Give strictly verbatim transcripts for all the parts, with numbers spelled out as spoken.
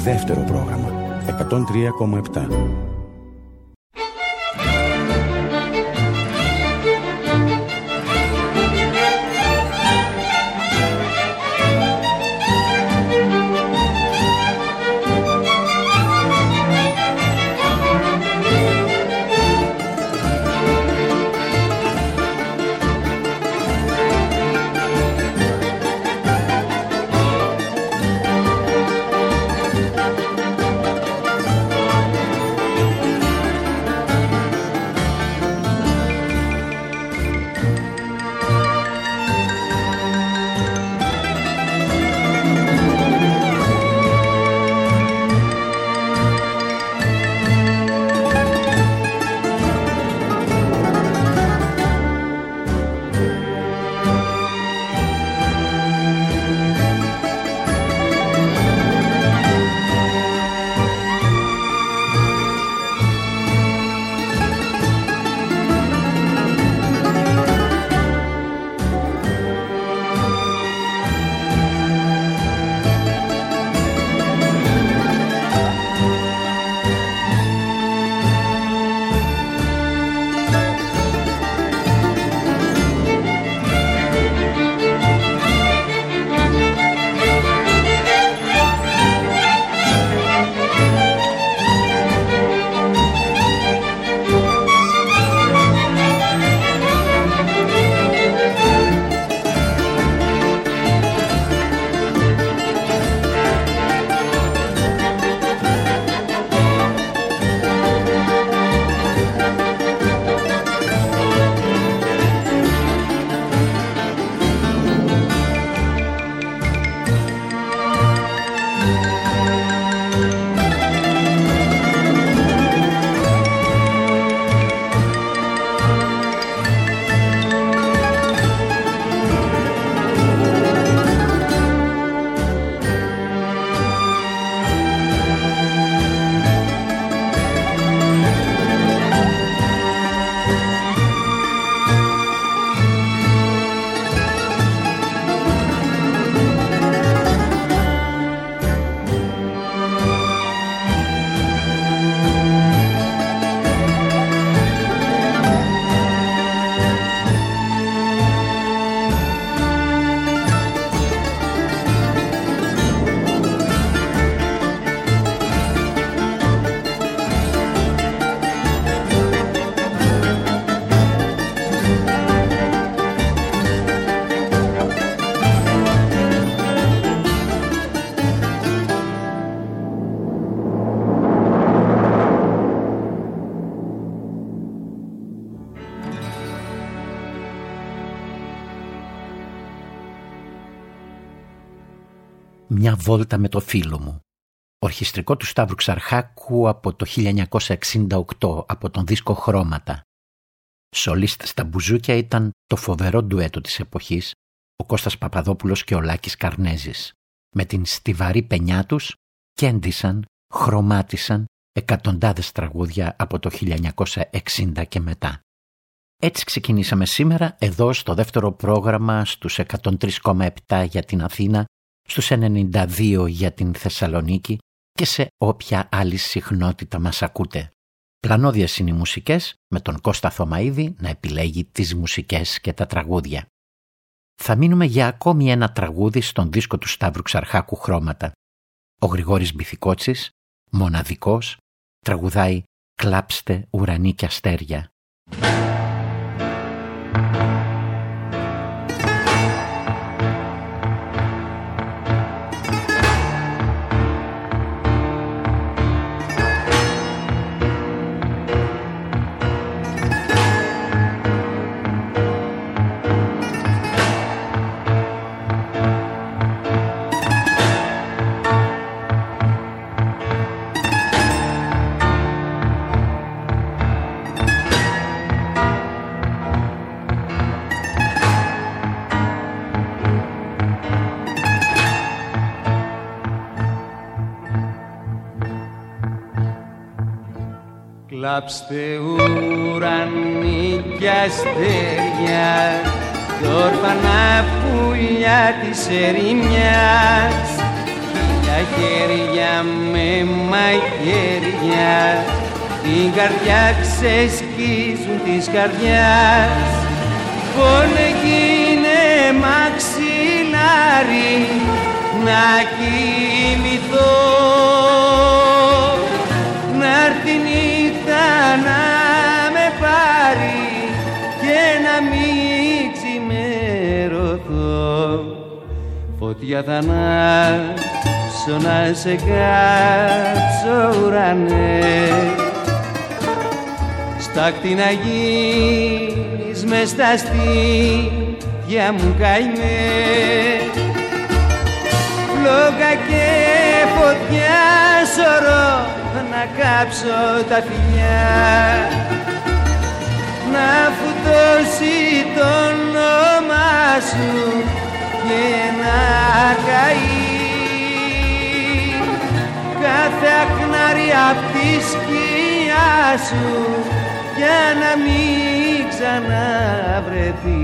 Δεύτερο πρόγραμμα εκατόν τρία κόμμα επτά. Μια βόλτα με το φίλο μου. Ορχιστρικό του Σταύρου Ξαρχάκου από το χίλια εννιακόσια εξήντα οκτώ, από τον δίσκο Χρώματα. Σολίστ στα μπουζούκια ήταν το φοβερό ντουέτο της εποχής, ο Κώστας Παπαδόπουλος και ο Λάκης Καρνέζης. Με την στιβαρή πενιά τους κέντησαν, χρωμάτισαν εκατοντάδες τραγούδια από το χίλια εννιακόσια εξήντα και μετά. Έτσι ξεκινήσαμε σήμερα εδώ στο δεύτερο πρόγραμμα στους εκατόν τρία κόμμα επτά για την Αθήνα, στους ενενήντα δύο για την Θεσσαλονίκη και σε όποια άλλη συχνότητα μας ακούτε. Πλανώδιες είναι οι μουσικές, με τον Κώστα Θωμαίδη να επιλέγει τις μουσικές και τα τραγούδια. Θα μείνουμε για ακόμη ένα τραγούδι στον δίσκο του Σταύρου Ξαρχάκου Χρώματα. Ο Γρηγόρης Μπιθικότσης, μοναδικός, τραγουδάει «Κλάψτε ουρανί και αστέρια». Κλάψτε ουρανί κι αστέρια, τ' όρφανα πουλιά της ερημιάς, χίλια τα χέρια με μαχαίρια την καρδιά ξεσκίζουν της καρδιάς. Πονεγίνε μαξιλάρι να κοιμηθώ, να'ρθει η νύχτα να με πάρει και να μην ξημερωθώ. Φωτιά θα ανάψω να σε κάψω ουρανέ, στάκτη να γίνεις μες στα στήθια μου καημέ. Φλόγα και φωτιά σωρό να κάψω τα φιλιά, να φουτώσει το όνομα σου και να καεί κάθε αχνάρι απ' τη σκιά σου για να μην ξαναβρεθεί.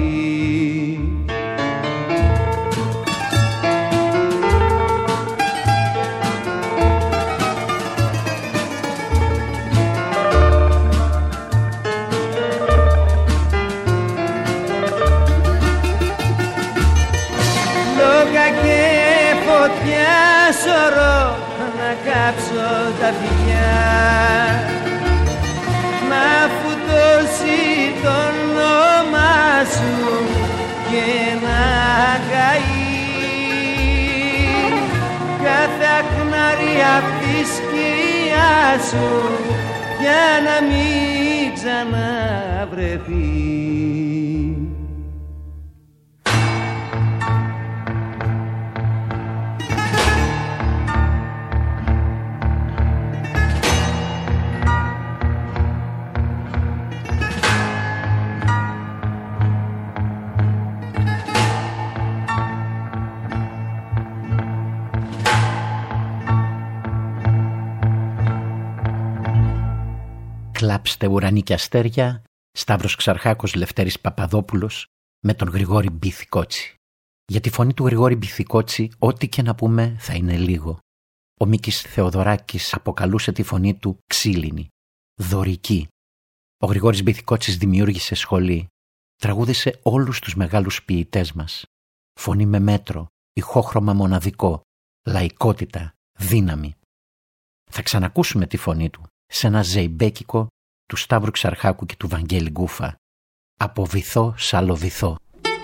Λόγα και φωτιά σωρό να κάψω τα φιλιά, να φουτώσει το όνομα σου και να καεί κάθε αχνάρι απ' τη σκιά σου για να μην ξαναβρεθεί. Κλάψτε ουρανί και αστέρια, Σταύρος Ξαρχάκος, Λευτέρης Παπαδόπουλος, με τον Γρηγόρη Μπιθικότσι. Για τη φωνή του Γρηγόρη Μπιθικότσι, ό,τι και να πούμε θα είναι λίγο. Ο Μίκης Θεοδωράκης αποκαλούσε τη φωνή του ξύλινη, δωρική. Ο Γρηγόρης Μπιθικότσης δημιούργησε σχολή. Τραγούδισε όλους τους μεγάλους ποιητές μας. Φωνή με μέτρο, ηχόχρωμα μοναδικό, λαϊκότητα, δύναμη. Θα ξανακούσουμε τη φωνή του σε ένα ζεϊμπέκικο του Σταύρου Ξαρχάκου και του Βαγγέλη Γκούφα. Από βυθό σ' άλλο βυθό.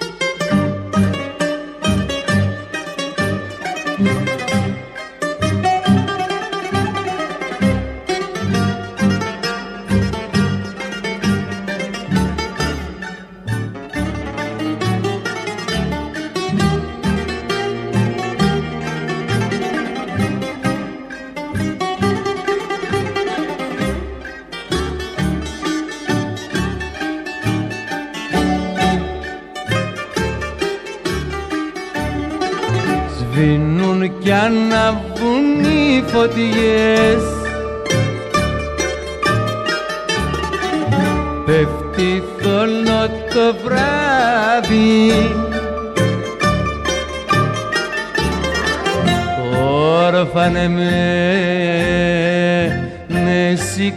Σβήνουν κι αναβούν οι φωτιές, πέφτει θολό το βράδυ, όρφανε μένες οι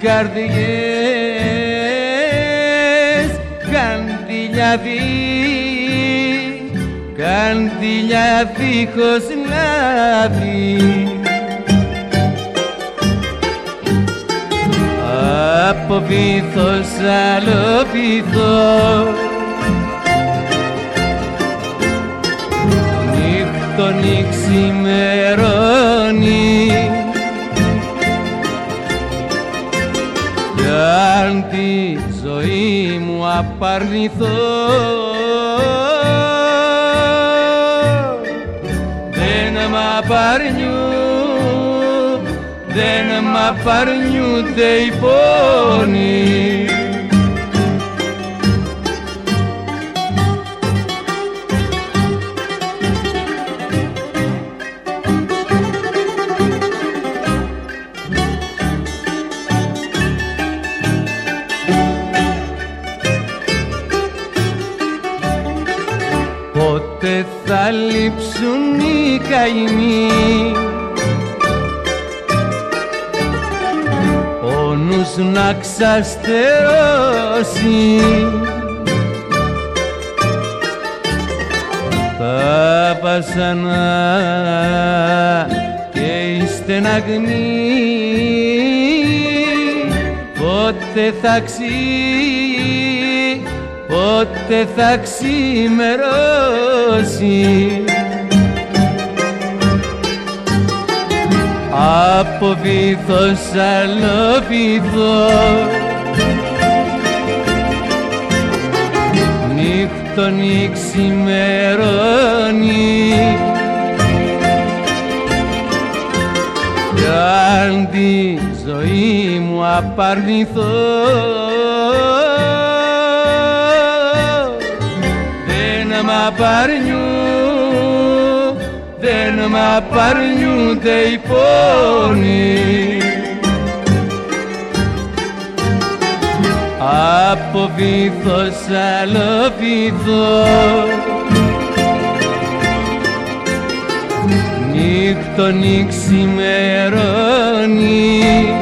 καρδιές, καντήλια καντήλια δίχως λάδι. Από βυθό σ' άλλο βυθό, νύχτωνει ξημερώνει, κι αν τη ζωή μου απαρνηθώ, δεν μ' απαρνιούνται οι πόνοι. Πότε θα λείψουν οι καημοί, νους να ξαστερώσει. Τα βασανά και η στεναγμή πότε θα ξύ, πότε θα ξημερώσει. Από βυθός άλλο βυθό νύχτωνει ξημερώνει κι αν τη ζωή μου απαρνηθώ δεν μ' απαρνιούν, δεν μ' απαρνιούνται οι πόνοι. Από βυθός άλλο βυθό νύχτωνει ξημερώνει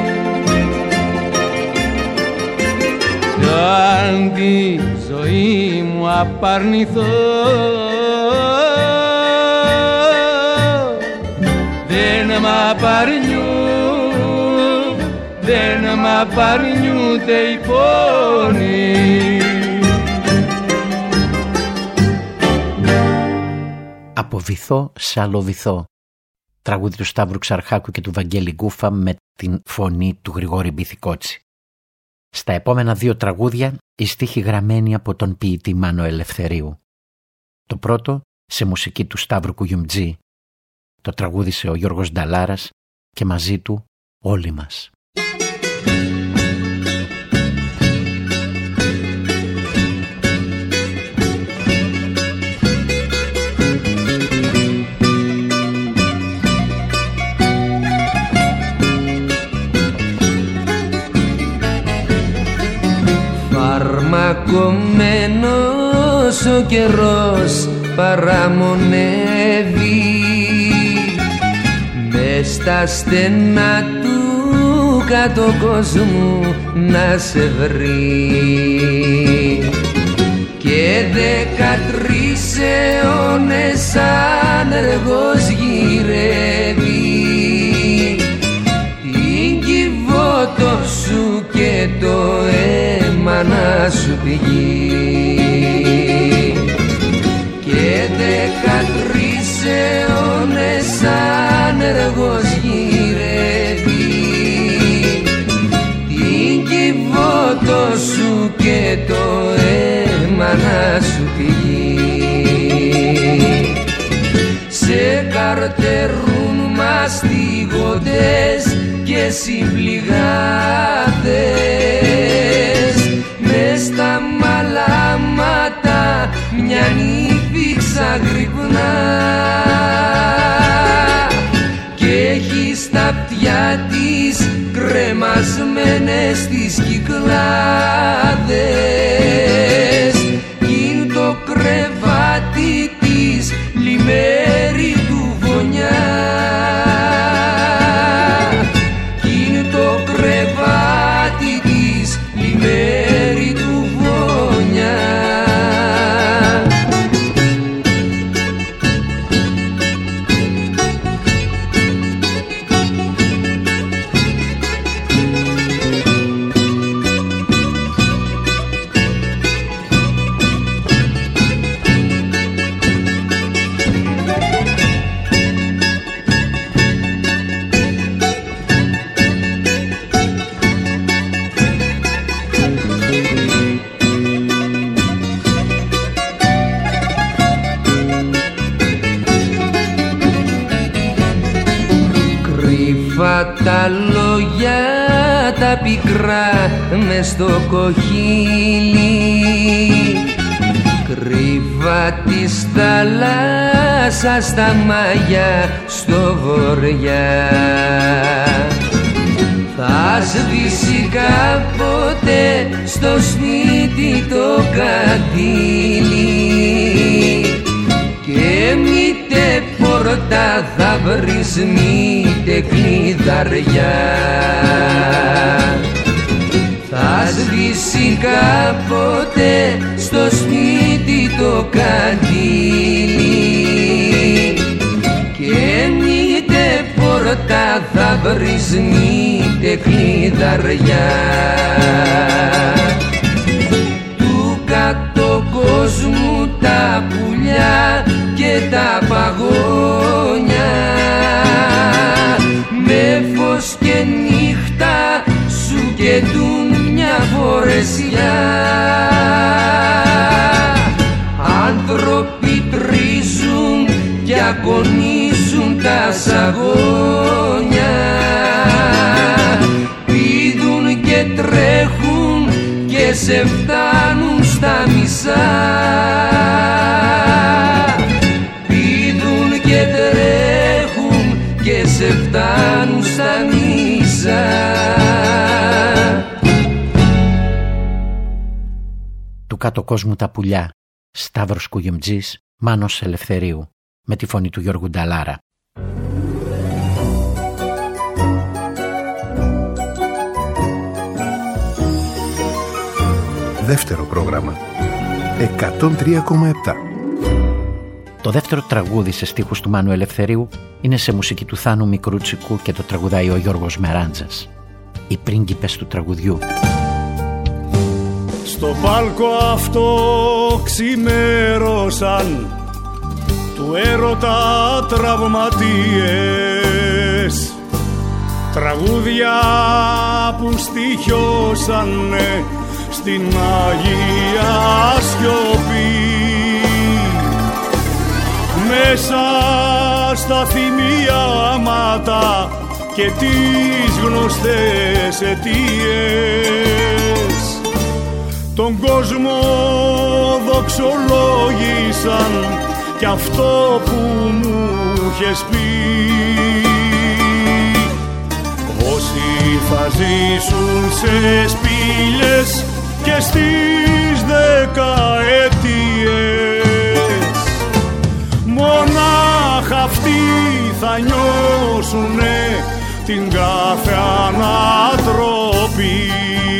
κι αν τη ζωή μου απαρνηθώ δεν μ' απαρνιούν, δεν μ' απαρνιούνται οι πόνοι. Από βυθό σ' άλλο βυθό. Τραγούδι του Σταύρου Ξαρχάκου και του Βαγγέλη Γκούφα με την φωνή του Γρηγόρη Μπιθικότση. Στα επόμενα δύο τραγούδια η στίχη γραμμένη από τον ποιητή Μάνο Ελευθερίου. Το πρώτο σε μουσική του Σταύρου Κουγιουμτζή. Το τραγούδισε ο Γιώργος Νταλάρας και μαζί του όλοι μας. Φαρμακωμένος ο καιρός παραμονεύει μες στα στενά του κάτω κόσμου να σε βρει και δεκατρείς αιώνες άνεργος γυρεύει την κυβότο σου και το αίμα να σου πηγεί και δεκατρείς αιώνες άνεργος γυρεύει την κυβότο σου και το αίμα να σου πηγεί. Σε καρτερούν μαστιγωτές και συμπληγάδες μες στα μαλάματα μια νύφη ξαγρυπνά και έχει στα αυτιά της κρεμασμένες τις κυκλάδες κι είναι το κρεβάτι της λιμέρι του βονιά κι είναι το κρεβάτι της λιμέρι του βονιά. Τα λόγια τα πικρά μες στο κοχύλι κρύβα της θάλασσας στα μάγια στο βοριά θα σβήσει κάποτε στο σπίτι το κατήλι και μήτε πόρτα θα βρεις μήτε κλειδαριά καντήλι και μήτε πόρτα θα βρεις μήτε κλειδαριά του κάτω κόσμου τα πουλιά και τα παγόνια με φως και νύχτα σου καιτούν μια φορεσιά. Άνθρωποι τρίζουν κι ακονίζουν τα σαγόνια, πηδούν και τρέχουν και σε φτάνουν στα μισά. Πηδούν και τρέχουν και σε φτάνουν στα μισά. Του κάτω κόσμου τα πουλιά, Σταύρος Κουγεμτζής, Μάνος Ελευθερίου, με τη φωνή του Γιώργου Νταλάρα. Δεύτερο πρόγραμμα εκατόν τρία κόμμα επτά. Το δεύτερο τραγούδι σε στίχους του Μάνου Ελευθερίου είναι σε μουσική του Θάνου Μικρούτσικου και το τραγουδάει ο Γιώργος Μεράντζας. Οι πρίγκιπες του τραγουδιού. Στο πάλκο αυτό ξημέρωσαν του έρωτα τραυματίες, τραγούδια που στοιχιώσανε στην Αγία Σιωπή. Μέσα στα θυμιάματα και τις γνωστές αιτίες τον κόσμο δοξολόγησαν κι αυτό που μου είχες πει. Όσοι θα ζήσουν σε σπήλιες και στις δεκαετίες, μονάχα αυτοί θα νιώσουνε την κάθε ανατροπή.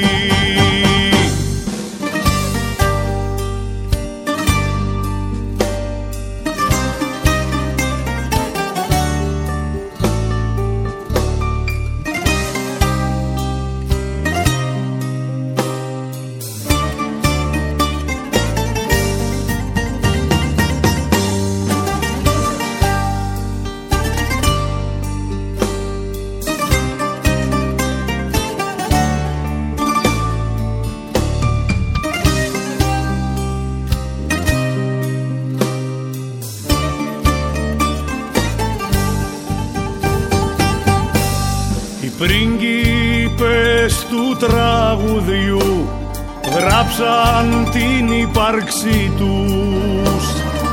Πρίγκιπες του τραγουδιού γράψαν την ύπαρξή τους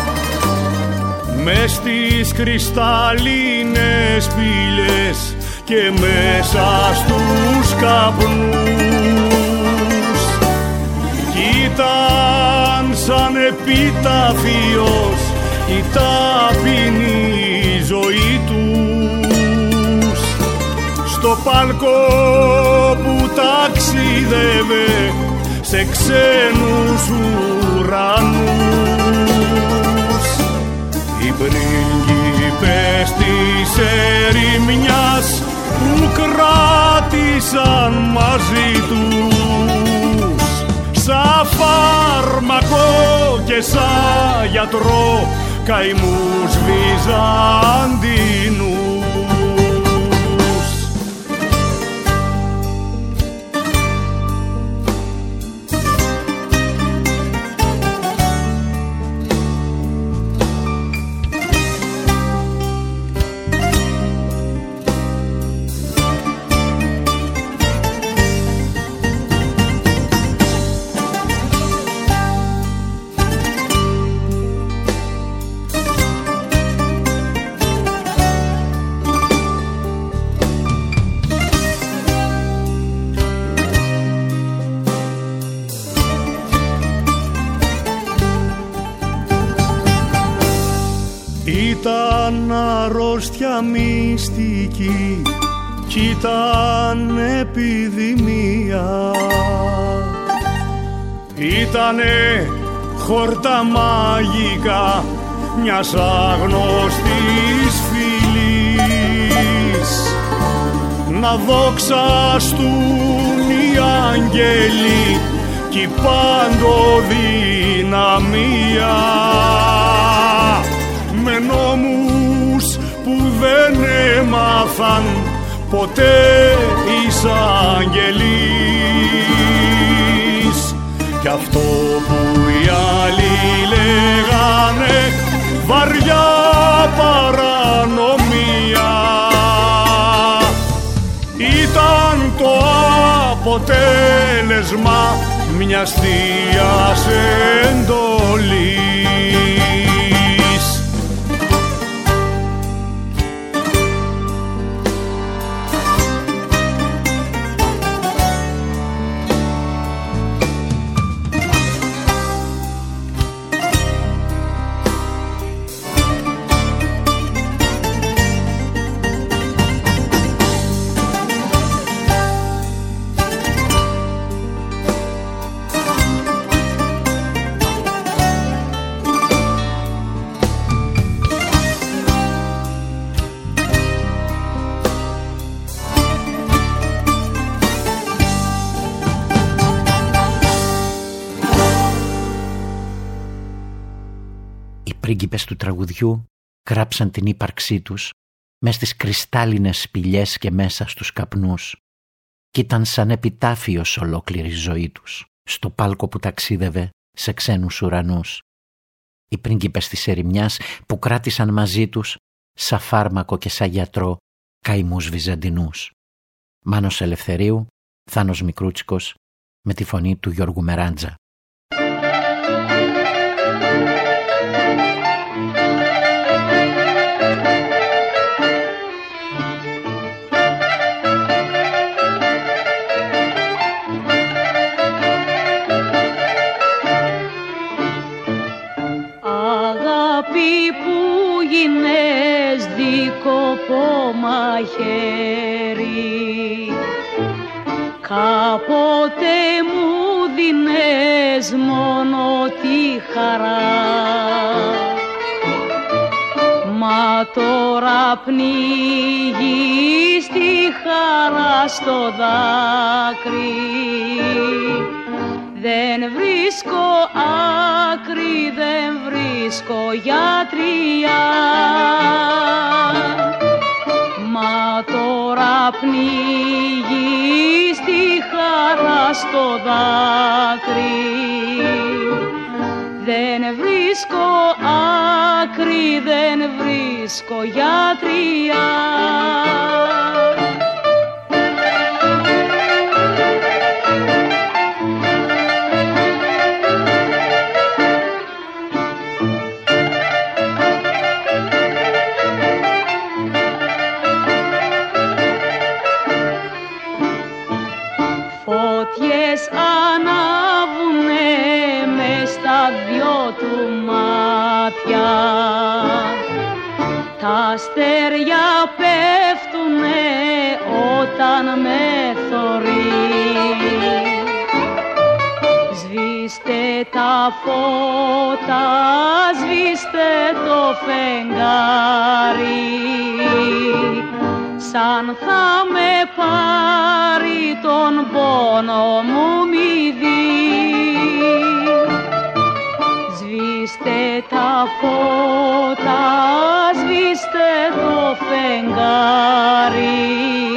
μες στις κρυσταλλίνες πύλες και μέσα στους καπνούς. Κι ήταν σαν επιταφείος η ταπεινή ζωή τους στο πάλκο που ταξίδευε σε ξένους ουρανούς. Οι πρίγκιπες της ερημιάς που κράτησαν μαζί τους σαν φάρμακο και σαν γιατρό καημούς Βυζαντινούς. Ήταν αρρώστια μυστική κι ήταν επιδημία. Ήτανε χόρτα μάγικα μιας άγνωστης φυλής. Να δόξαστούν οι άγγελοι κι η παντοδυναμία, με νόμους που δεν έμαθαν ποτέ εισαγγελείς. Κι αυτό που οι άλλοι λέγανε βαριά παρανομία ήταν το αποτέλεσμα μιας θείας εντολής. Οι πρίγκιπες του τραγουδιού γράψαν την ύπαρξή τους μες στις κρυστάλλινες σπηλιές και μέσα στους καπνούς κι ήταν σαν επιτάφιος ολόκληρη ζωή τους στο πάλκο που ταξίδευε σε ξένους ουρανούς. Οι πρίγκιπες της ερημιάς που κράτησαν μαζί τους σαν φάρμακο και σαν γιατρό καημούς βυζαντινούς. Μάνος Ελευθερίου, Θάνος Μικρούτσικος, με τη φωνή του Γιώργου Μεράντζα. Μαχαίρι, κάποτε μου δίνες μόνο τη χαρά, μα τώρα πνίγεις τη χαρά στο δάκρυ. Δεν βρίσκω άκρη, δεν βρίσκω γιατριά, μα τώρα πνίγεις τη χαρά στο δάκρυ. Δεν βρίσκω άκρη, δεν βρίσκω γιατριά. Φωτιές ανάβουνε μες στα δυο του μάτια, τα αστέρια πέφτουνε όταν με θωρεί. Σβήστε τα φώτα, σβήστε το φεγγάρι, σαν θα με πάρει τον πόνο μου μη δει. Σβήστε τα φώτα, σβήστε το φεγγάρι,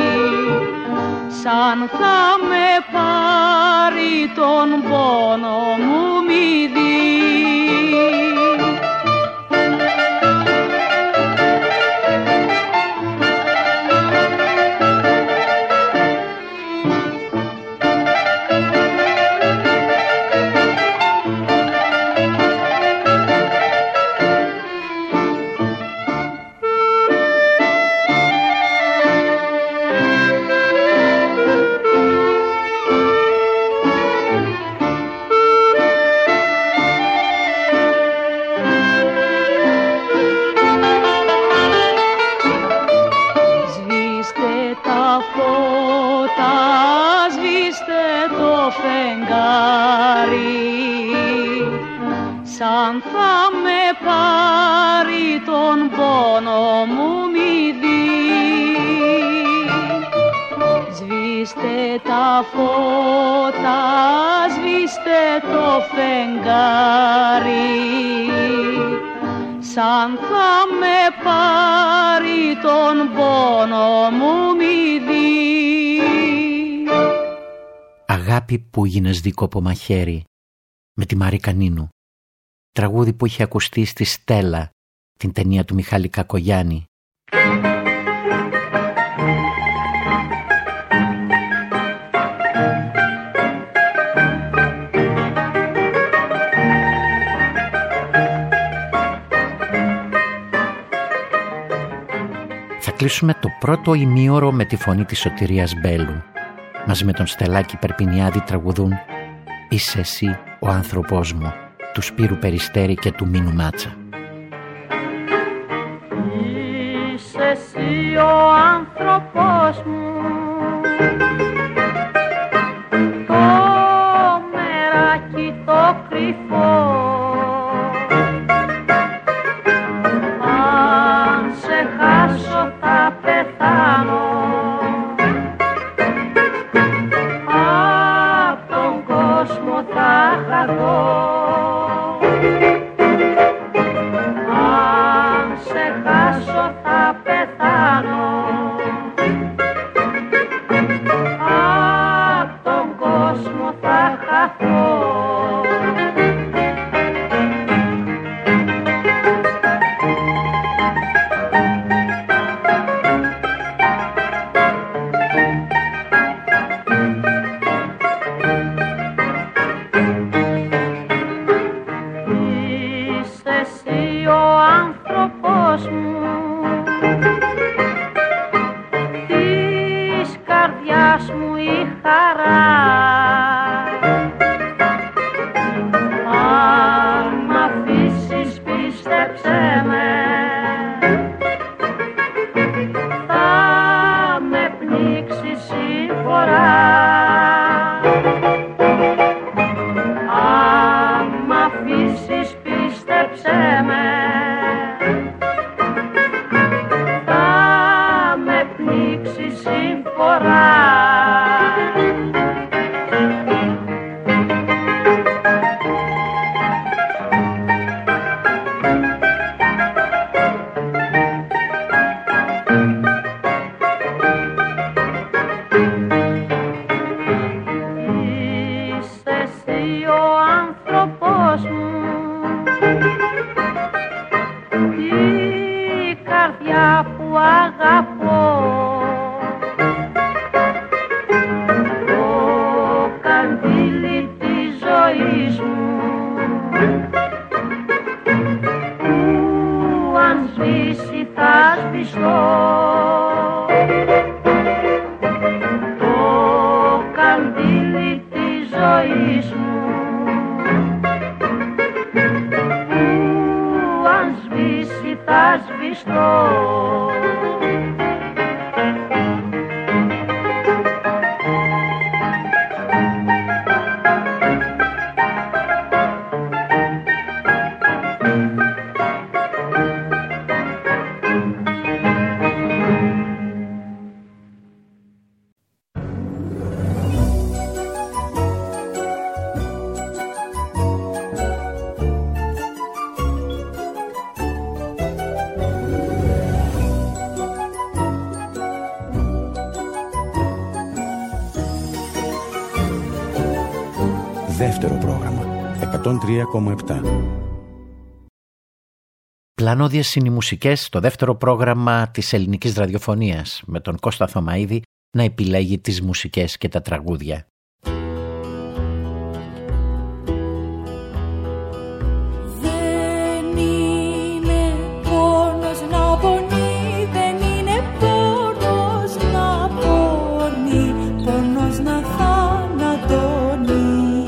σαν θα με πάρει τον πόνο μου μη δει. σαν θα με πάρει τον πόνο μου μη δει. Σβήστε τα φώτα, σβήστε το φεγγάρι, σαν θα με πάρει τον πόνο μου μη δει. Αγάπη που γίνες δίκοπο μαχαίρι, με τη Μαρή Κανίνου. Τραγούδι που είχε ακουστεί στη Στέλλα, την ταινία του Μιχάλη Κακογιάννη. Θα κλείσουμε το πρώτο ημίωρο με τη φωνή της Σωτηρίας Μπέλου. Μαζί με τον Στελάκη Περπινιάδη τραγουδούν «Είσαι εσύ ο άνθρωπός μου», του Σπύρου Περιστέρη και του Μίνου Μάτσα. Είσαι εσύ ο άνθρωπός μου, το μεράκι το κρυφό, αν σε χάσω θα πεθάνω, απ' τον κόσμο θα χαθώ. Αν σε χάσω θα πεθάνω, απ' τον κόσμο θα χαθώ. Δεύτερο πρόγραμμα, εκατόν τρία κόμμα επτά. Πλανώδιες είναι οι μουσικές στο δεύτερο πρόγραμμα της ελληνικής ραδιοφωνίας, με τον Κώστα Θωμαίδη να επιλέγει τις μουσικές και τα τραγούδια. Δεν είναι πόνος να πονεί, δεν είναι πόνος να πονεί, πόνος να θανατώνει.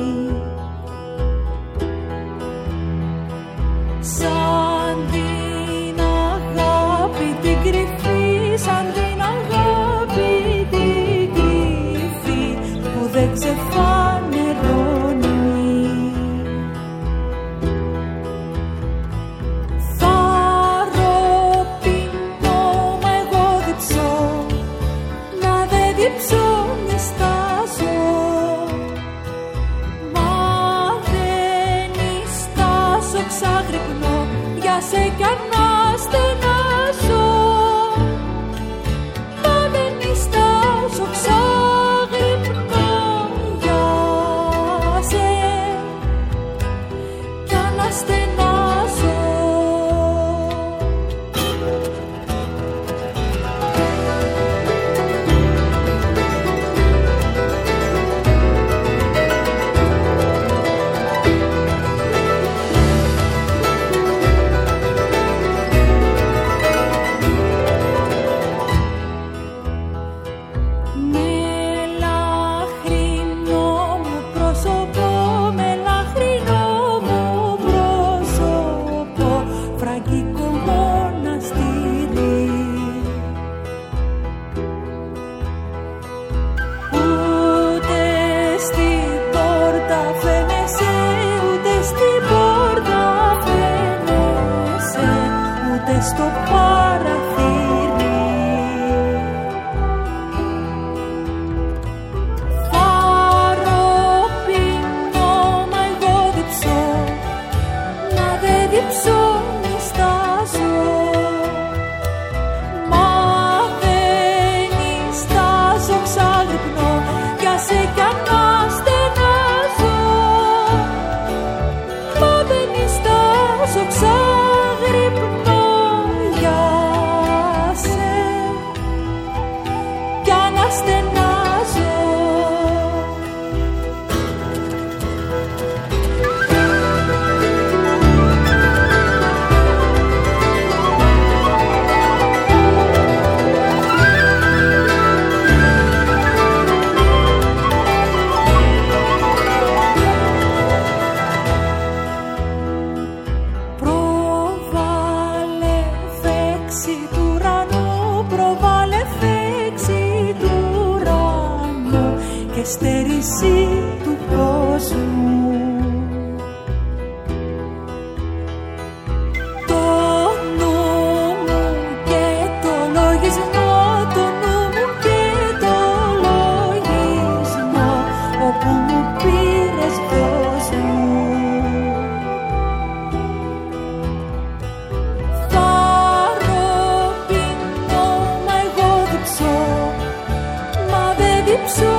Σαν την αγάπη την κρυφή, σαν την αγάπη την κρυφή, που δεν καθυστέρηση του κόσμου. Το νου μου και το λογισμό, το νου μου και το λογισμό, όπου μου πήρες δώσ' μου. Φαροπινό, μα εγώ διψώ, μα δεν διψώ.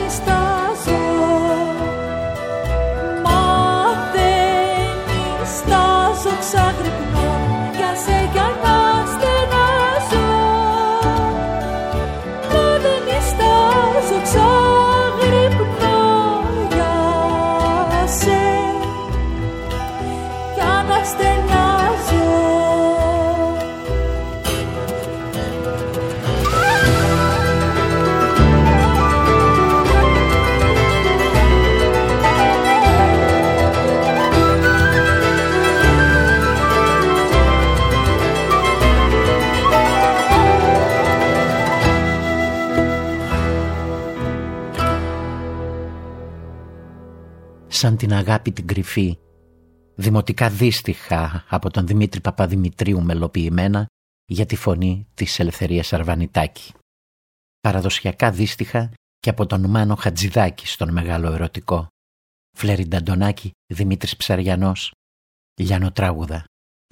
Σαν την αγάπη την κρυφή, δημοτικά δύστιχα από τον Δημήτρη Παπαδημητρίου μελοποιημένα για τη φωνή της Ελευθερίας Αρβανιτάκη. Παραδοσιακά δύστιχα και από τον Μάνο Χατζηδάκη στον μεγάλο ερωτικό. Φλέρι Νταντονάκη, Δημήτρης Ψαριανός, Λιανοτράγουδα.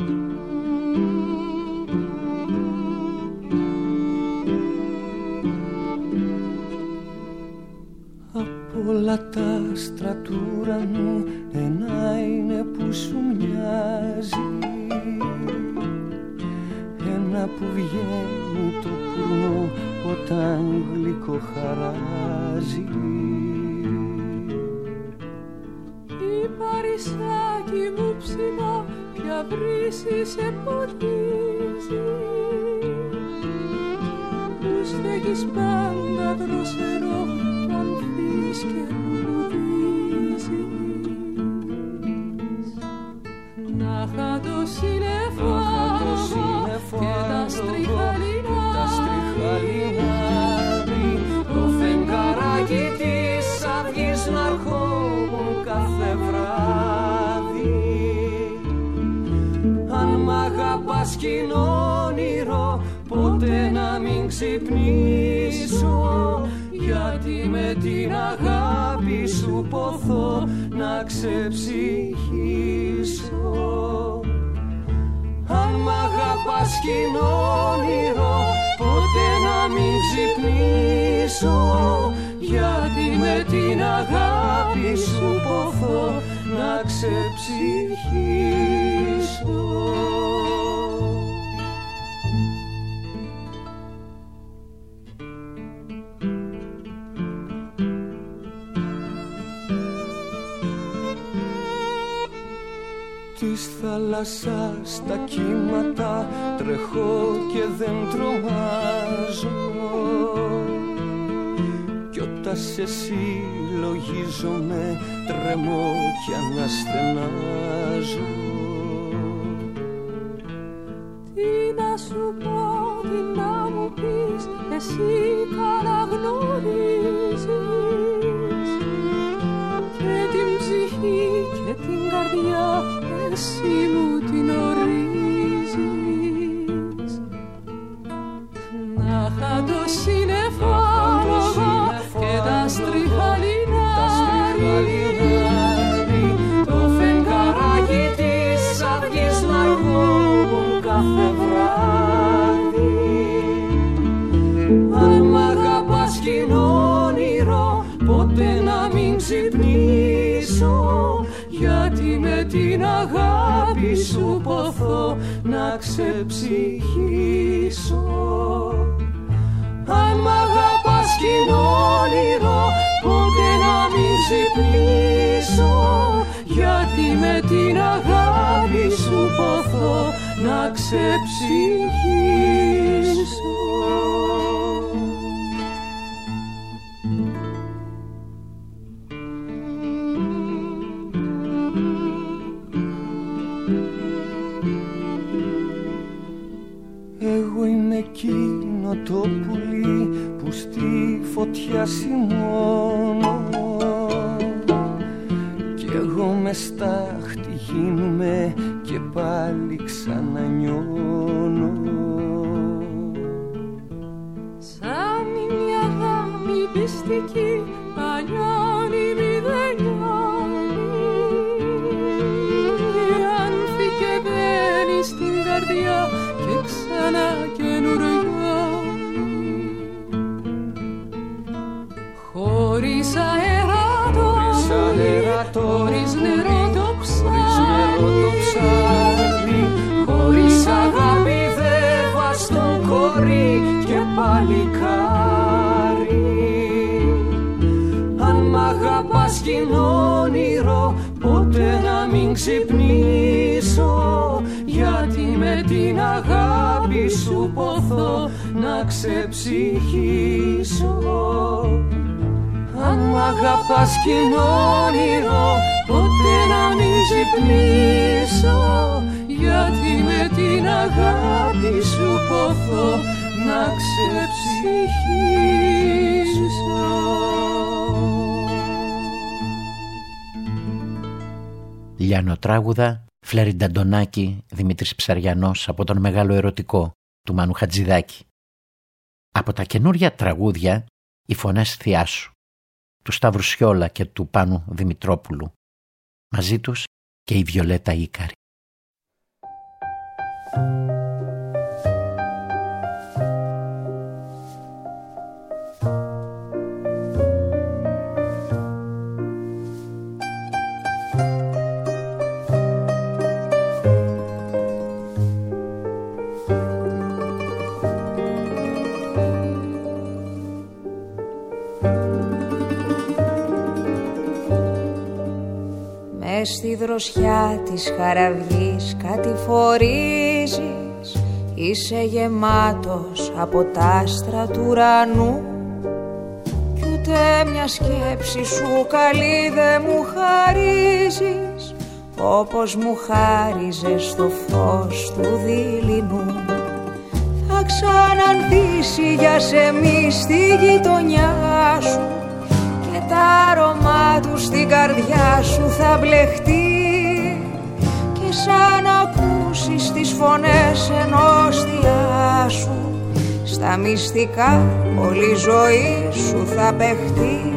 Όλα τα άστρα του ουρανού ένα είναι που σου μοιάζει, ένα που βγαίνει το πουρνό όταν γλυκοχαράζει. Η παρισάκι μου ψηλά πια βρύση σε ποτίζει, που στέκεις πάντα δροσερό κι ανθείς και λουλουδίζεις. Να είχα το συννεφάργο και τα στριχαλινάρι, το φεγγαράκι της αυγής να αρχόμουν κάθε βράδυ. Αν μ' αγαπάς κι είναι όνειρο, ποτέ να μην ξυπνήσω, γιατί με την αγάπη σου ποθώ να ξεψυχήσω. Αν μ' αγαπάς κι είναι όνειρο, ποτέ να μην ξυπνήσω, γιατί με την αγάπη σου ποθώ να ξεψυχήσω. Της θάλασσας τα κύματα τρέχω και δεν τρομάζω, κι όταν σε συλλογίζομαι τρεμώ κι αναστενάζω. Τι να σου πω, τι να μου πεις, εσύ καλά γνωρίζεις, και την ψυχή και την καρδιά εσύ μου την ορίζεις. Να είχα το συννεφάργο και τα στριχαλινάρι, το φεγγαράκι της αυγής να αρχόμουν κάθε βράδυ. Αν μ' αγαπάς κι είναι όνειρο, ποτέ να μην ξυπνήσω, γιατί με την αγάπη σου ποθώ να ξεψυχήσω. Αν μ' αγαπάς κι είναι όνειρο, ποτέ να μην ξυπνήσω, γιατί με την αγάπη σου ποθώ να ξεψυχήσω. Εγώ είμαι εκεί εκείνο το πουλί που στη φωτιά σημώνω κι εγώ μες στάχτη γίνουμε και πάλι ξανανιώνω. Σαν μια γάμη πιστική ανιώνει μηδενιώνει, άνθηκε μπαίνει στην καρδιά και ξανά καινουριώνει. Χωρίς αέρα το άμμο, χωρίς νερό το ψάρι, χωρίς αγάπη δεν βαστό κορί και παλικάρι. Αν μ' αγαπάς γίνω όνειρο, ποτέ να μην ξυπνήσω, γιατί με την αγάπη σου ποθώ να ξεψυχήσω. Αν μ' αγαπάς γίνω όνειρο, ποτέ να μην ξυπνήσω, γιατί με την αγάπη σου ποθώ να ξεψυχήσω. Λιανοτράγουδα, Φλέριντα Αντωνάκη, Δημήτρης Ψαριανός από τον Μεγάλο Ερωτικό του Μάνου Χατζηδάκη. Από τα καινούρια τραγούδια, οι φωνές Θειάσου, του Σταύρου Σιόλα και του Πάνου Δημητρόπουλου. Μαζί τους και η Βιολέτα Ίκαρη. Στη δροσιά της χαραυγής κάτι φορίζεις, είσαι γεμάτος από τα άστρα του ουρανού κι ούτε μια σκέψη σου καλή δε μου χαρίζεις, όπως μου χάριζες το φως του δειλινού. Θα ξαναντήσει για σεμί στη γειτονιά σου και τα άρωμά του στην καρδιά σου θα μπλεχτεί, και σαν ακούσεις τις φωνές ενόστια σου, στα μυστικά όλη η ζωή σου θα παιχτεί.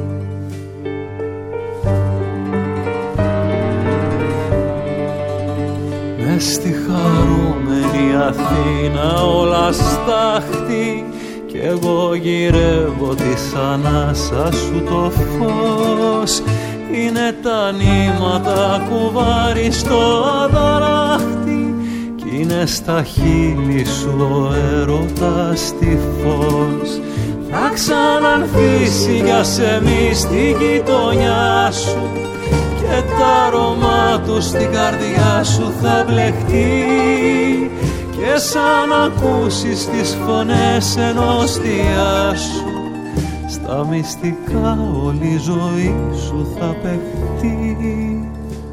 Μες στη χαρούμενη Αθήνα όλα στάχτη κι εγώ γυρεύω της ανάσας σου το φως. Είναι τα νήματα κουβάρι στο αδαράχτη κι είναι στα χείλη σου ο έρωτας τυφός. Θα ξανανθήσει για σεμί στη γειτονιά σου και τα αρώμα του στην καρδιά σου θα μπλεχτεί, και σαν ακούσεις τις φωνές ενόστια σου, στα μυστικά όλη η ζωή σου θα παιχτεί.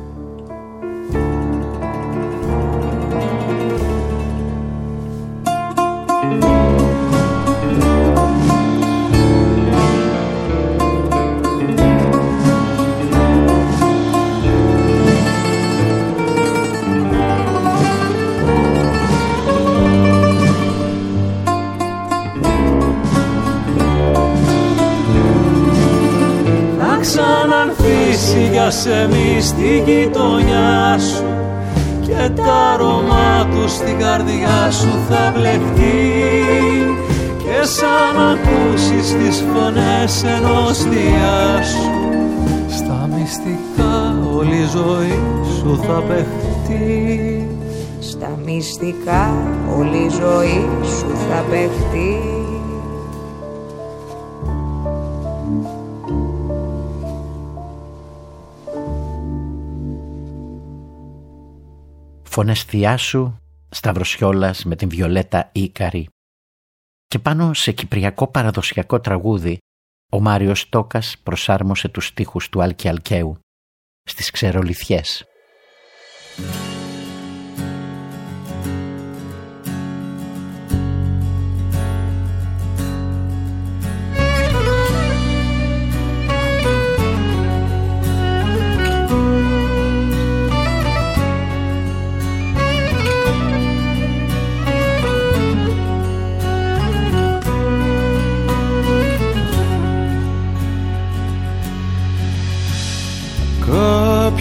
Για σεμί στη γειτονιά σου και τα αρώμα του στην καρδιά σου θα μπλεχτεί, και σαν ακούσεις τις φωνές ενόστια σου, στα μυστικά όλη η ζωή σου θα παιχτεί. Στα μυστικά όλη η ζωή σου θα παιχτεί. Φωνές Θειάσου, Σταύρος Σιόλας με την Βιολέτα Ίκαρη. Και πάνω σε κυπριακό παραδοσιακό τραγούδι, ο Μάριος Τόκας προσάρμοσε τους στίχους του Άλκη Αλκαίου στις Ξερολιθιές.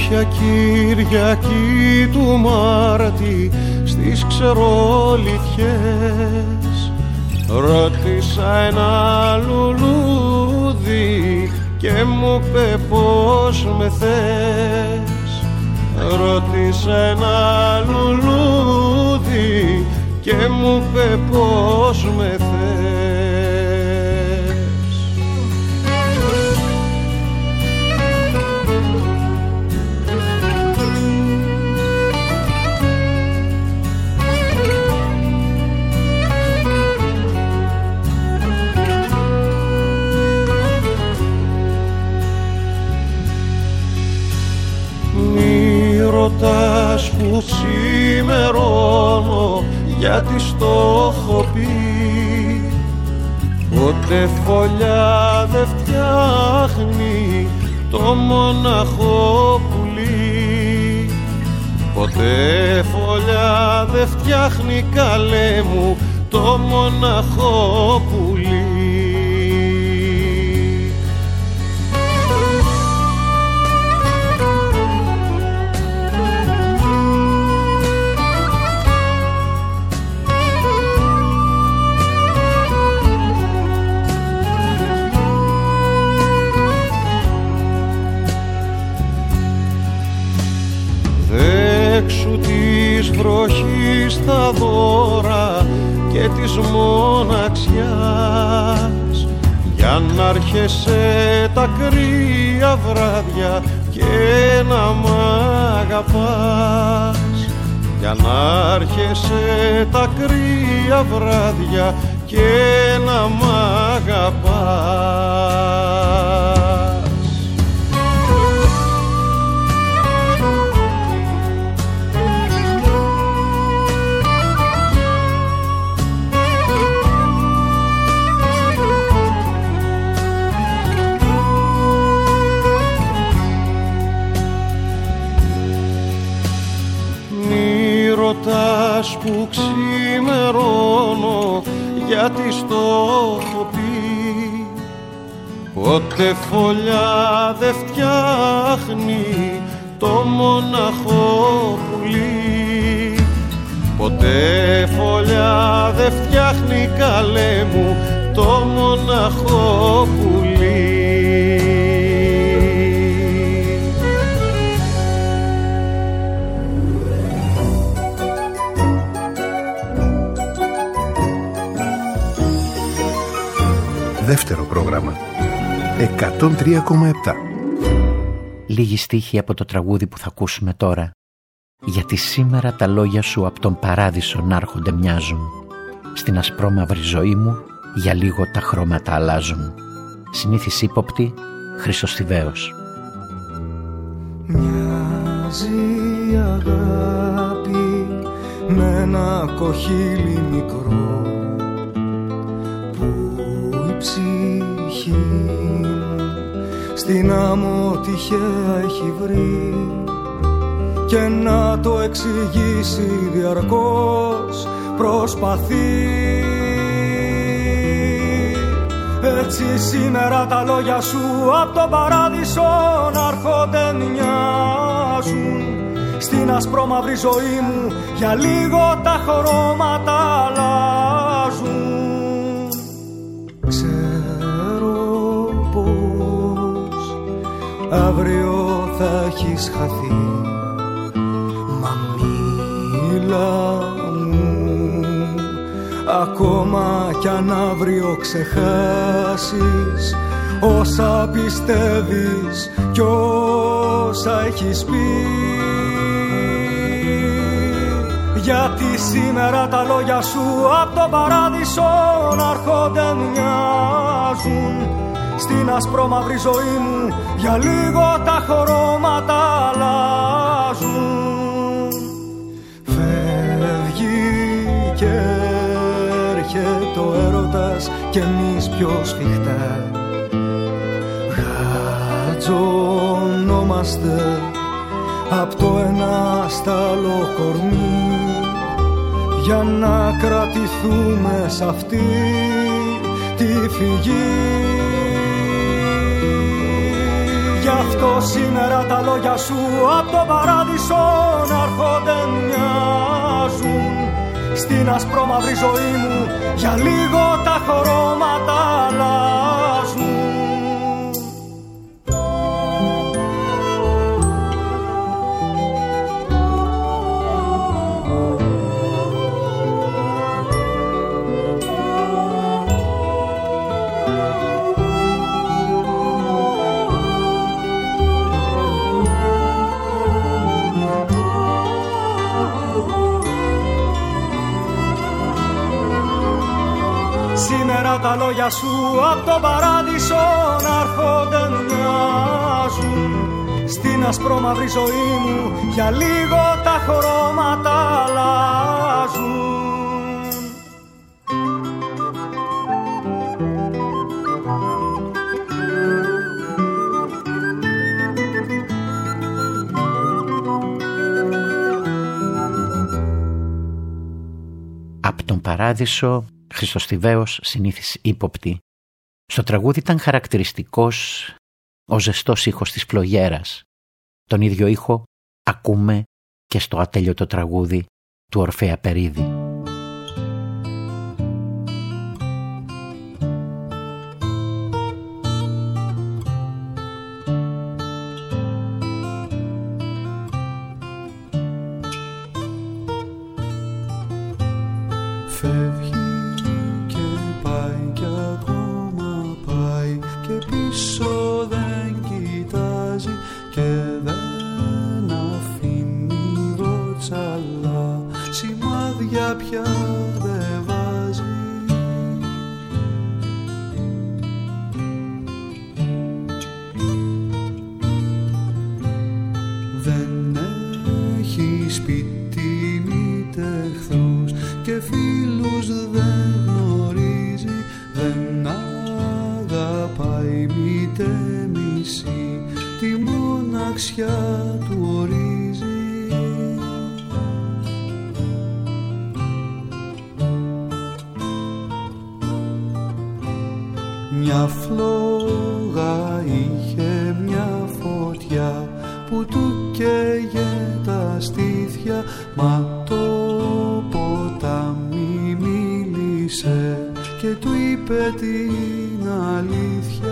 κάποια Κυριακή του Μάρτη στις ξερολιτιές ρώτησα ένα λουλούδι και μου είπε πως με θες. Ρώτησα ένα λουλούδι και μου είπε πως με θες. Ρωτάς που ξημερώνω γιατί στο έχω πει. Ποτέ φωλιά δε φτιάχνει το μοναχό πουλί. Ποτέ φωλιά δε φτιάχνει καλέ μου το μοναχό πουλί. Έξω της βροχής τα δώρα και της μοναξιάς, για να έρχεσαι τα κρύα βράδια και να μ' αγαπάς. Για να έρχεσαι τα κρύα βράδια και να μ' αγαπάς. Ρωτάς που ξημερώνω γιατί στο έχω πει. Ποτέ φωλιά δε φτιάχνει το μοναχό πουλί. Ποτέ φωλιά δε φτιάχνει καλέ μου το μοναχό πουλί. Δεύτερο πρόγραμμα εκατόν τρία κόμμα επτά. Λίγοι στίχοι από το τραγούδι που θα ακούσουμε τώρα. Γιατί σήμερα τα λόγια σου από τον παράδεισο να έρχονται μοιάζουν. Στην ασπρόμαυρη ζωή μου για λίγο τα χρώματα αλλάζουν. Συνήθις ύποπτη, Χρυσοστιβαίος. Μοιάζει η αγάπη με ένα κοχύλι μικρό που η ψυχή μου στην άμμο τυχαία έχει βρει και να το εξηγήσει διαρκώς προσπαθεί. Έτσι σήμερα τα λόγια σου απ' τον παράδεισο να έρχονται μοιάζουν. Στην ασπρόμαυρη ζωή μου για λίγο τα χρώματα αλλάζουν. Ξέρω πως αύριο θα έχεις χαθεί, μα μίλα μου ακόμα κι αν αύριο ξεχάσεις όσα πιστεύεις κι όσα έχεις πει. Γιατί σήμερα τα λόγια σου απ' τον παράδεισο να έρχονται μοιάζουν. Στην ασπρόμαυρη ζωή μου για λίγο τα χρώματα αλλάζουν. Φεύγει και έρχεται ο έρωτας κι εμείς πιο σφιχτά χατζωνόμαστε απ' το ένα στ' άλλο κορμί για να κρατηθούμε σ' αυτή τη φυγή. Γι' αυτό σήμερα τα λόγια σου απ' το παράδεισο να έρχονται μοιάζουν στην ασπρόμαυρη ζωή μου, για λίγο τα χρώματα αλλάζουν. Σήμερα τα λόγια σου απ' το παράδεισο να έρχονται μοιάζουν στην ασπρόμαυρη ζωή μου, για λίγο τα χρώματα αλλάζουν. Απ' τον παράδεισο, Χριστοστιβαίος, συνήθις ύποπτη. Στο τραγούδι ήταν χαρακτηριστικός ο ζεστός ήχος της φλογέρας. Τον ίδιο ήχο ακούμε και στο ατέλειωτο τραγούδι του Ορφέα Περίδη. Φεύγει και πάει κι ακόμα πάει και πίσω δεν κοιτάζει και δεν αφήνει βοτσαλά, σημάδια πια δεν βάζει. Δεν έχει σπίτι μήτε εχθρούς και φίλους δεν γνωρίζει, δεν αγαπάει μήτε μισή, τη μοναξιά του ορίζει. Μια φλόγα είχε μια φωτιά που του καίγε τα στήθια, μα το ποτάμι μίλησε και του είπε την αλήθεια.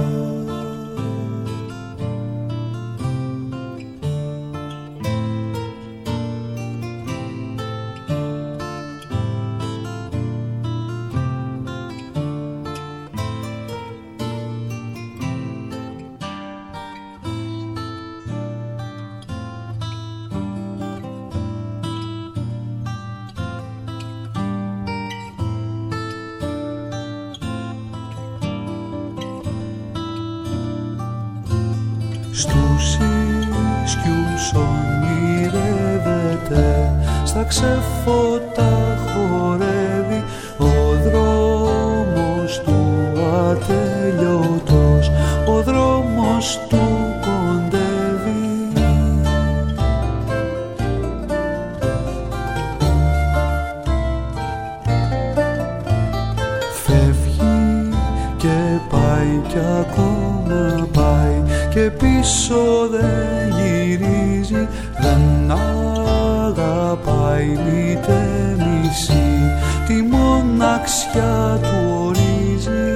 Στους ίσκιους ονειρεύεται, στα ξεφώτα χορεύει, ο δρόμος του ατελειωτός, ο δρόμος του κοντεύει. Φεύγει και πάει κι ακόμα πάει και πίσω δεν γυρίζει, δεν αγαπάει μήτε μισή, τη μοναξιά του ορίζει.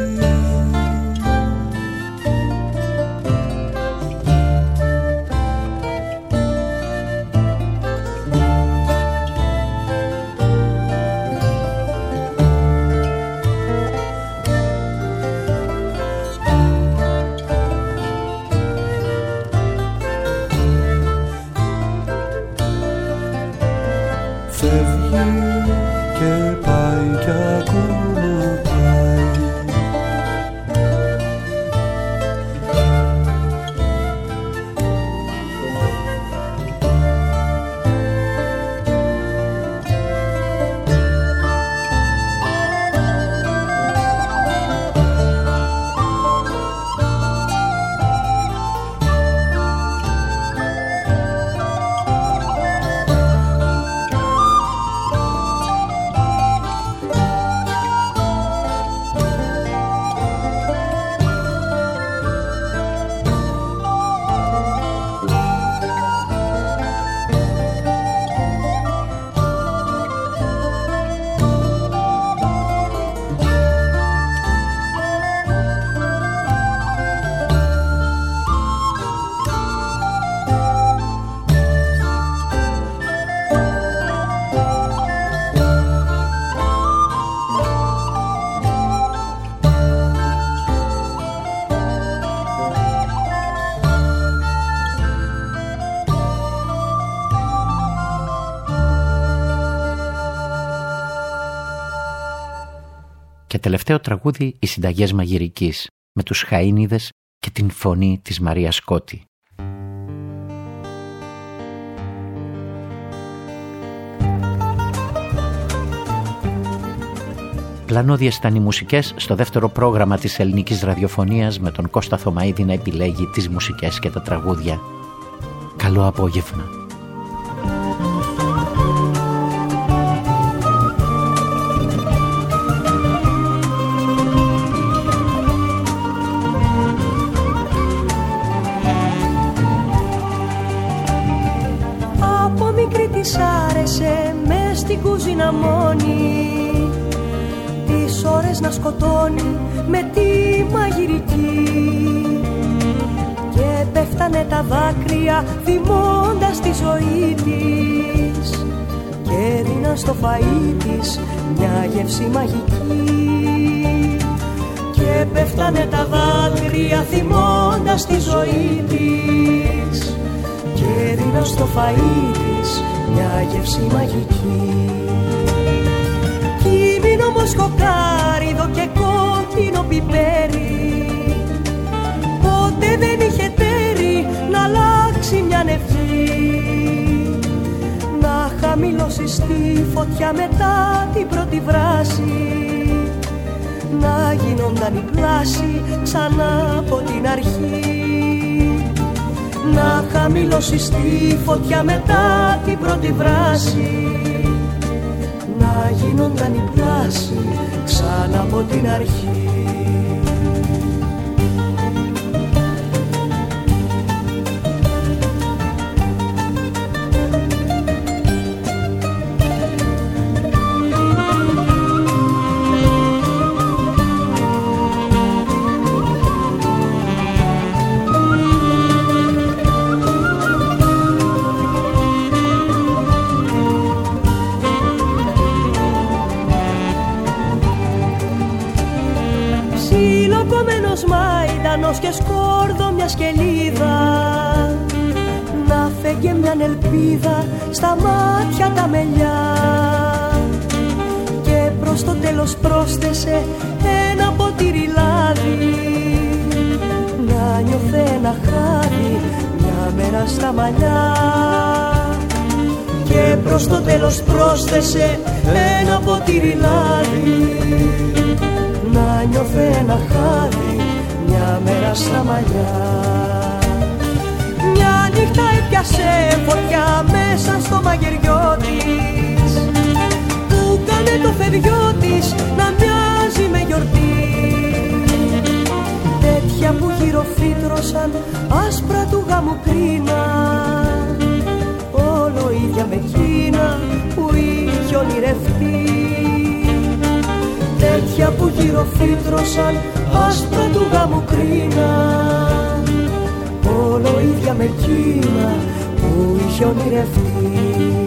Φεύγει και πάει κι ακόμα πάει τελευταίο τραγούδι οι συνταγές μαγειρικής με τους Χαΐνιδες και την φωνή της Μαρίας Κώτη. Πλανώδιες ήταν οι μουσικές στο δεύτερο πρόγραμμα της ελληνικής ραδιοφωνίας με τον Κώστα Θωμαίδη να επιλέγει τις μουσικές και τα τραγούδια. Καλό απόγευμα. Από μικρή της άρεσε μες στην κουζίνα μόνη τις ώρες να σκοτώνει με τη μαγειρική και πέφτανε τα δάκρυα θυμώντας τη ζωή της και δίναν στο φαΐ της μια γεύση μαγική και πέφτανε τα δάκρυα θυμώντας τη ζωή της και δίναν στο φαΐ της μια γεύση μαγική. Κίμηνο μοσχοκάριδο και κόκκινο πιπέρι ποτέ δεν είχε τέρι να αλλάξει μια ευχή να χαμηλώσει στη φωτιά μετά την πρώτη βράση να γίνονταν η πλάση ξανά από την αρχή να χαμηλώσει στη φωτιά μετά την πρώτη βράση να γίνονταν η πλάση ξανά από την αρχή. Μαϊντανός και σκόρδο μια σκελίδα να φέγγε μια ελπίδα στα μάτια τα μελιά και προς το τέλος πρόσθεσε ένα ποτήρι λάδι να νιώθε ένα χάδι μια μέρα στα μαλλιά και προς το τέλος πρόσθεσε ένα ποτήρι λάδι να νιώθε ένα χάδι μια μέρα στα μαλλιά. Μια νύχτα έπιασε φωτιά μέσα στο μαγειριό της που κάνε το φεδιό της να μοιάζει με γιορτή τέτοια που γυροφύτρωσαν άσπρα του γάμου κρίνα όλο ίδια με εκείνα που είχε ονειρευτεί τέτοια που γυροφύτρωσαν άσπρα του γάμου κρίνα όλο ίδια με εκείνα που είχε ονειρευτεί.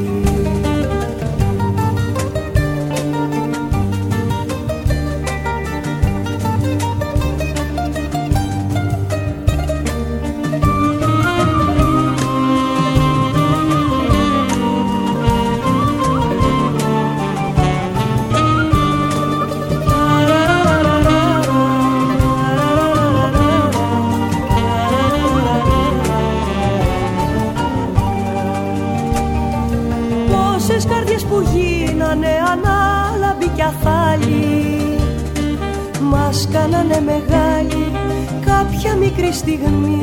Που γίνανε ανάλαμποι κι αθάλοι μας κάνανε μεγάλη κάποια μικρή στιγμή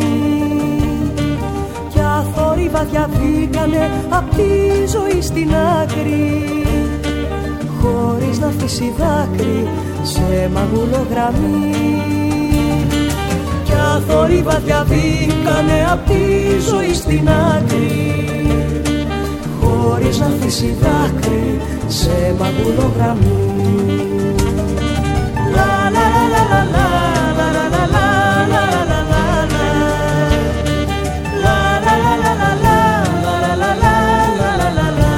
κι αθόρυβα διαβήκανε απ' τη ζωή στην άκρη χωρίς να αφήσει δάκρυ σε μαγουλογραμμή κι αθόρυβα διαβήκανε απ' τη ζωή στην άκρη χωρίς να αφήσει δάκρυ σε μαγουλογραμμή. Λα λα λα λα λα λα λα λα λα λα λα λα λα.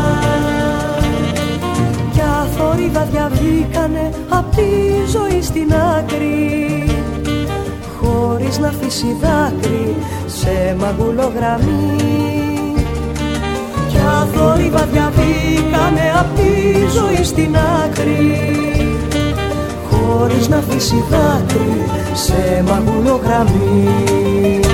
Κι αθόρυβα διαβήκανε απ' τη ζωή στην άκρη χωρίς να αφήσει δάκρυ σε μαγουλογραμμή κι αθόρυβα διαβήκανε απ' τη ζωή στην άκρη χωρίς να αφήσει δάκρυ σε μαγουλό γραμμή.